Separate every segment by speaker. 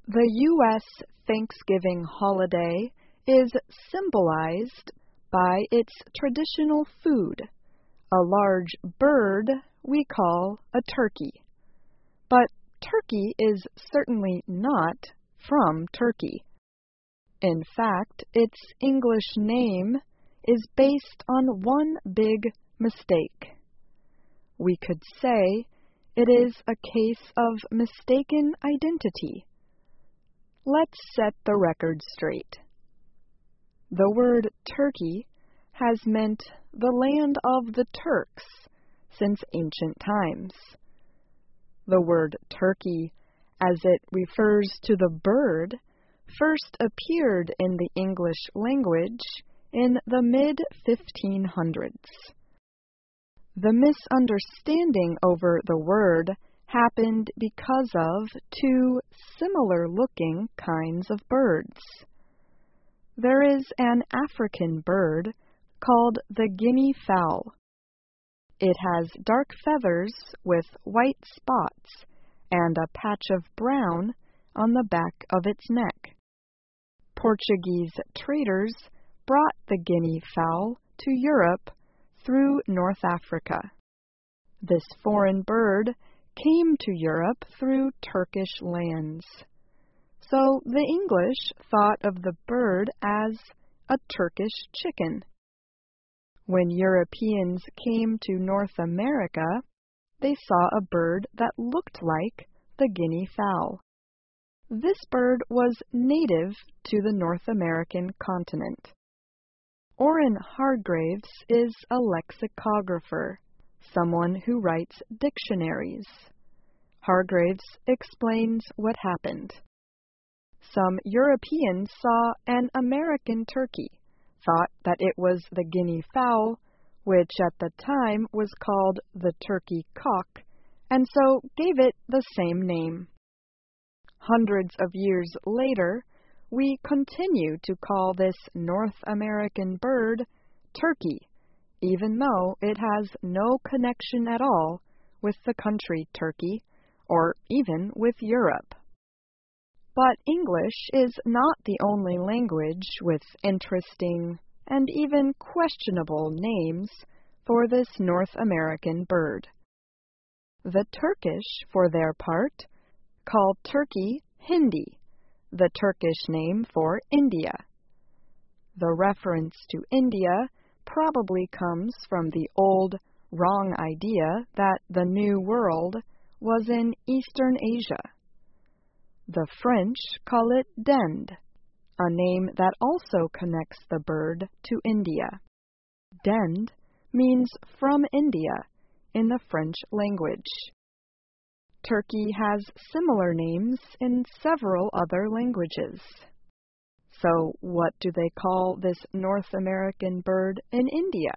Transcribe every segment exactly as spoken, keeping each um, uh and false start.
Speaker 1: The U S Thanksgiving holiday is symbolized by its traditional food, a large bird we call a turkey. But turkey is certainly not from Turkey. In fact, its English name is based on one big mistake. We could say it is a case of mistaken identity. Let's set the record straight. The word Turkey has meant the land of the Turks since ancient times. The word turkey, as it refers to the bird, first appeared in the English language in the mid fifteen hundreds. The misunderstanding over the word happened because of two similar-looking kinds of birds. There is an African bird called the guinea fowl. It has dark feathers with white spots and a patch of brown on the back of its neck. Portuguese traders brought the guinea fowl to Europe through North Africa. This foreign bird came to Europe through Turkish lands. So the English thought of the bird as a Turkish chicken. When Europeans came to North America, they saw a bird that looked like the guinea fowl. This bird was native to the North American continent. Orrin Hargraves is a lexicographer, someone who writes dictionaries. Hargraves explains what happened. Some Europeans saw an American turkey, thought that it was the guinea fowl, which at the time was called the turkey cock, and so gave it the same name. Hundreds of years later, we continue to call this North American bird turkey, even though it has no connection at all with the country Turkey, or even with Europe. But English is not the only language with interesting and even questionable names for this North American bird. The Turkish, for their part, call turkey Hindi, the Turkish name for India. The reference to India probably comes from the old, wrong idea that the New World was in Eastern Asia. The French call it dinde, a name that also connects the bird to India. Dinde means from India in the French language. Turkey has similar names in several other languages. So what do they call this North American bird in India?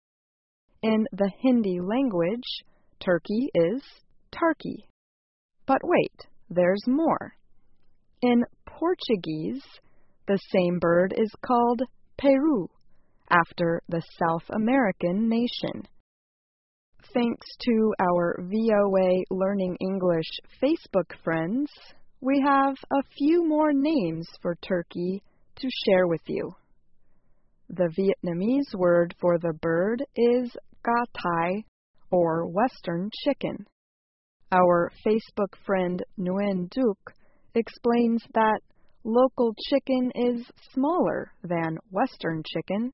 Speaker 1: In the Hindi language, turkey is tarki. But wait, there's more. In Portuguese, the same bird is called peru, after the South American nation. Thanks to our V O A Learning English Facebook friends, we have a few more names for turkey to share with you. The Vietnamese word for the bird is gà thai, or Western chicken. Our Facebook friend Nguyen Duc explains that local chicken is smaller than Western chicken.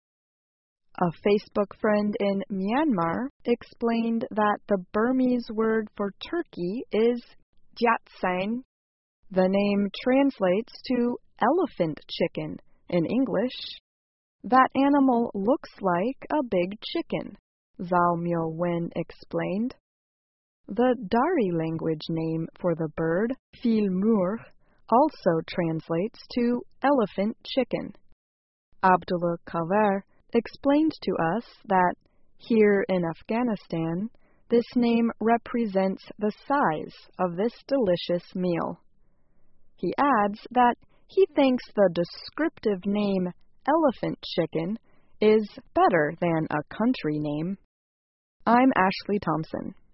Speaker 1: A Facebook friend in Myanmar explained that the Burmese word for turkey is giat sang. The name translates to elephant chicken in English. That animal looks like a big chicken, Zhao Myo Wen explained. The Dari language name for the bird, fil mur, also translates to elephant chicken. Abdullah Kaver explained to us that here in Afghanistan, this name represents the size of this delicious meal. He adds that he thinks the descriptive name elephant chicken is better than a country name. I'm Ashley Thompson.